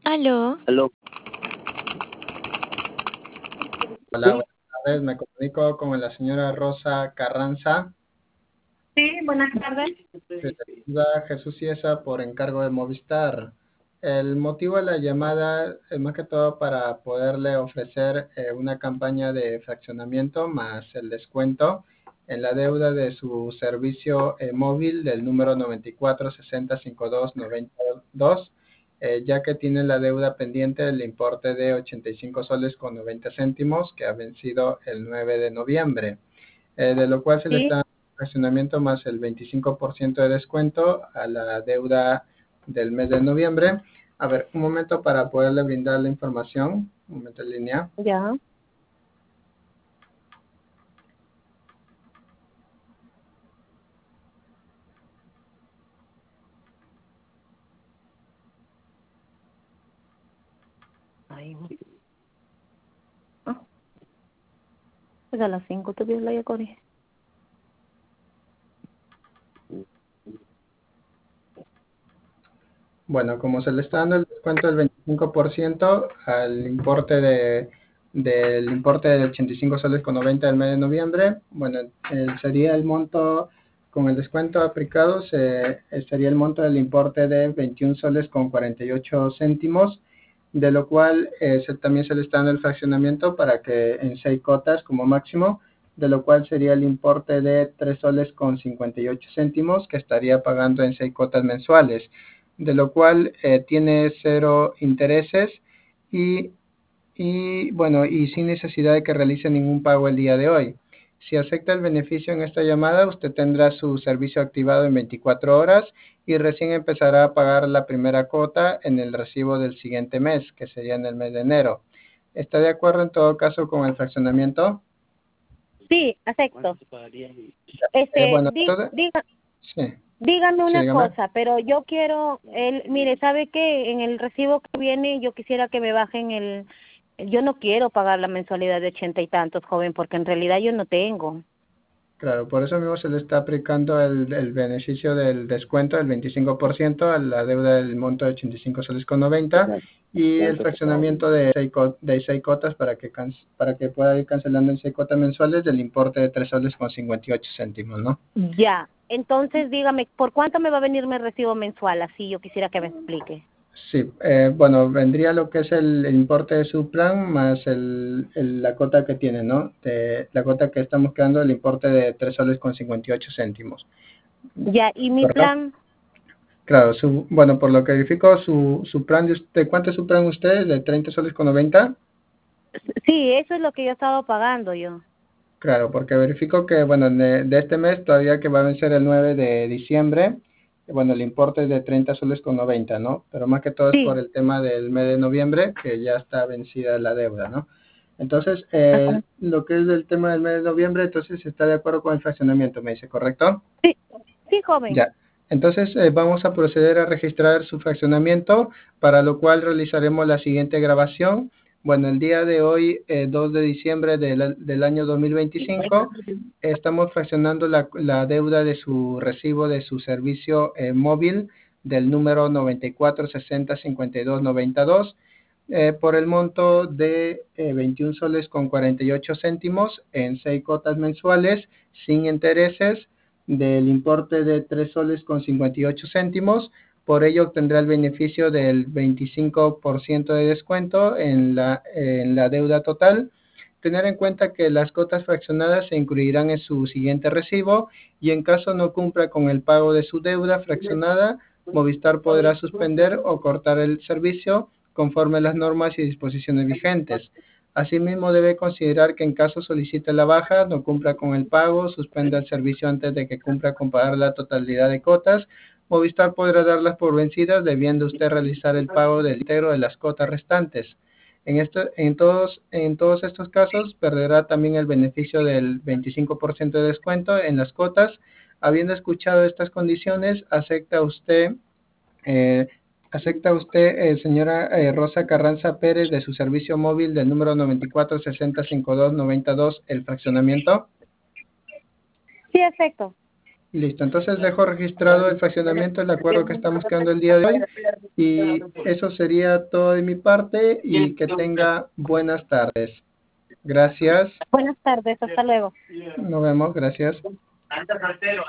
Aló. Aló. Hola, Sí, buenas tardes. Me comunico con la señora Rosa Carranza. Sí, buenas tardes. Se le saluda Jesús Ciesa por encargo de Movistar. El motivo de la llamada es más que todo para poderle ofrecer una campaña de fraccionamiento más el descuento en la deuda de su servicio móvil del número 94605292, ya que tiene la deuda pendiente del importe de 85 soles con 90 céntimos que ha vencido el 9 de noviembre, de lo cual se le Sí, está fraccionamiento más el 25% de descuento a la deuda del mes de noviembre. A ver, un momento para poderle brindar la información. Un momento en línea. ya. Ay, ah, pues a las 5 te dio la ya corrí. Bueno, como se le está dando el descuento del 25% al importe del importe de 85 soles con 90 del mes de noviembre, bueno, sería el monto con el descuento aplicado, sería el monto del importe de 21 soles con 48 céntimos, de lo cual también se le está dando el fraccionamiento para que en 6 cotas como máximo, de lo cual sería el importe de 3 soles con 58 céntimos que estaría pagando en 6 cotas mensuales, de lo cual tiene cero intereses y, bueno, y sin necesidad de que realice ningún pago el día de hoy. Si acepta el beneficio en esta llamada, usted tendrá su servicio activado en 24 horas y recién empezará a pagar la primera cuota en el recibo del siguiente mes, que sería en el mes de enero. ¿Está de acuerdo en todo caso con el fraccionamiento? Sí, ¿cuánto acepto. se pagaría ahí? Bueno, entonces, sí, Dígame sí, una dígame. cosa, pero yo quiero, mire, ¿sabe qué? En el recibo que viene yo quisiera que me bajen yo no quiero pagar la mensualidad de 80 y tantos, joven, porque en realidad yo no tengo. Claro, por eso mismo se le está aplicando el beneficio del descuento del 25% a la deuda del monto de 85 soles con 90 y el fraccionamiento de 6 cotas para que pueda ir cancelando en 6 cotas mensuales del importe de 3 soles con 58 céntimos, ¿no? Ya, entonces dígame, ¿por cuánto me va a venir mi recibo mensual? Así yo quisiera que me explique. Sí, bueno, vendría lo que es el importe de su plan más la cota que tiene, ¿no? La cota que estamos quedando, el importe de 3 soles con 58 céntimos, Ya, ¿y mi ¿correcto? plan? Claro, bueno, por lo que verifico, su plan de usted, ¿cuánto es su plan usted? ¿De 30 soles con 90? Sí, eso es lo que yo estaba pagando yo. Claro, porque verifico que, bueno, de este mes todavía que va a vencer el 9 de diciembre, bueno, el importe es de 30 soles con 90, ¿no? Pero más que todo es por Sí, el tema del mes de noviembre, que ya está vencida la deuda, ¿no? Entonces, ajá. lo que es el tema del mes de noviembre, entonces está de acuerdo con el fraccionamiento, me dice, ¿correcto? Sí, sí, joven. Ya. Entonces vamos a proceder a registrar su fraccionamiento, para lo cual realizaremos la siguiente grabación. Bueno, el día de hoy, 2 de diciembre del año 2025, estamos fraccionando la deuda de su recibo de su servicio móvil del número 94605292 por el monto de 21 soles con 48 céntimos en 6 cotas mensuales sin intereses del importe de 3 soles con 58 céntimos. Por ello obtendrá el beneficio del 25% de descuento en la deuda total. Tener en cuenta que las cotas fraccionadas se incluirán en su siguiente recibo y en caso no cumpla con el pago de su deuda fraccionada, Movistar podrá suspender o cortar el servicio conforme a las normas y disposiciones vigentes. Asimismo, debe considerar que en caso solicite la baja, no cumpla con el pago, suspenda el servicio antes de que cumpla con pagar la totalidad de cotas, Movistar podrá darlas por vencidas, debiendo usted realizar el pago del íntegro de las cotas restantes. En todos estos casos, perderá también el beneficio del 25% de descuento en las cotas. Habiendo escuchado estas condiciones, eh, ¿acepta usted, señora Rosa Carranza Pérez, de su servicio móvil del número 94605292, el fraccionamiento? Sí, acepto. Listo, entonces dejo registrado el fraccionamiento, el acuerdo que estamos quedando el día de hoy, y eso sería todo de mi parte, y que tenga buenas tardes. Gracias, Buenas tardes, hasta luego. nos vemos, gracias.